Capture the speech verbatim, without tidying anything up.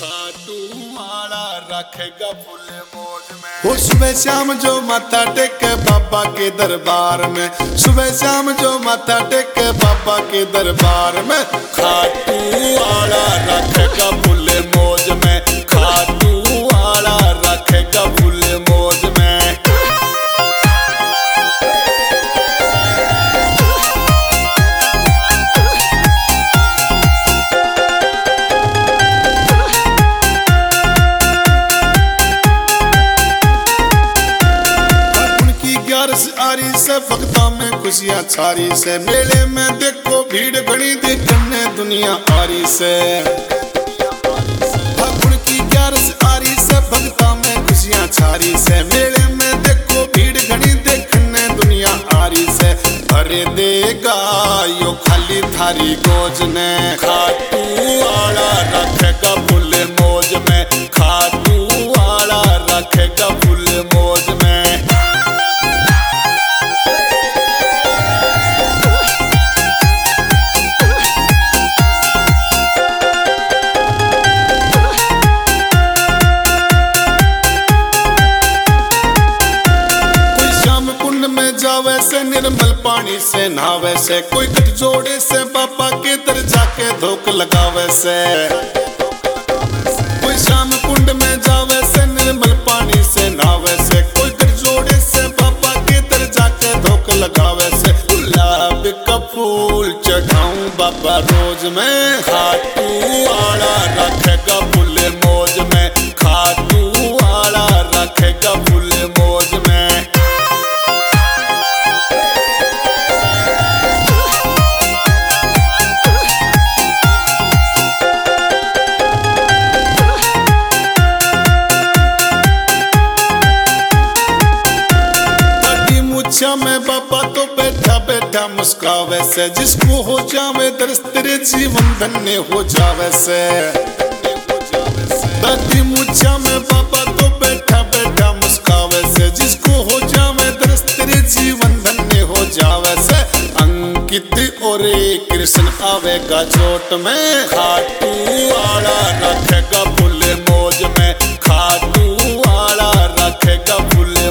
खाटू वाला रखेगा फुल मौज में। वो सुबह शाम जो माथा टेके बाबा के दरबार में, सुबह शाम जो माथा टेके बाबा के दरबार में, खाटू वाला रखेगा फुल मौज में, खाटू वाला रखेगा फुल मौज में। आरी से भक्ता में खुशियाँ छारी से, मेले में देखो भीड़ घड़ी देखने दुनिया आरी से। ठाकुर की ग्यारस आरी से भक्ता में खुशियाँ छारी से, मेले में देखो भीड़ घड़ी देखने दुनिया आरी से। भरे देगा यो खाली थारी गोज ने, खाटू वाला रखेगा फुल मौज में, खाटू वाला रखेगा फुल मौज में। जावे से निर्मल पानी से नहावे से, कोई गठजोड़े से बाबा के दर जाके धोख लगावे से। कोई शाम कुंड में जावे से निर्मल पानी से नहावे से, कोई गठजोड़े से बाबा के दर जाके धोख लगावे से। गुलाब का फूल चढ़ाऊं बाबा रोज में, खाटू वाला रखेगा फुल मौज में, खाटू वाला रखेगा फुल मौज में। में बाबा तो बैठा बैठा मुस्कावे से, जिसको हो जावे दर्श तेरे जीवन धन्य हो जावे से। दादी मुछा में बाबा तो बैठा बैठा मुस्कावे से, जिसको हो जावे दर्श तेरे जीवन धन्य हो जावे से। अंकित और कृष्ण आवेगा चोट में, खाटू वाला रखेगा फुल मौज में, खाटू वाला रखेगा फुल